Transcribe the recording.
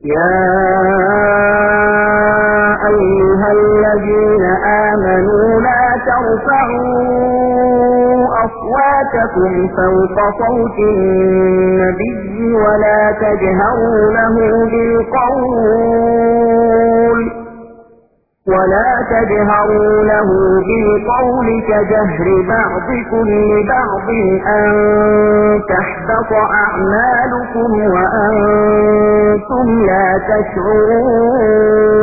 يا أيها الذين آمنوا لا ترفعوا أصواتكم فوق صوت النبي ولا تجهروا له بالقول كجهر بعضكم لبعض أن تحبط أعمالكم وأنتم لا تشعرون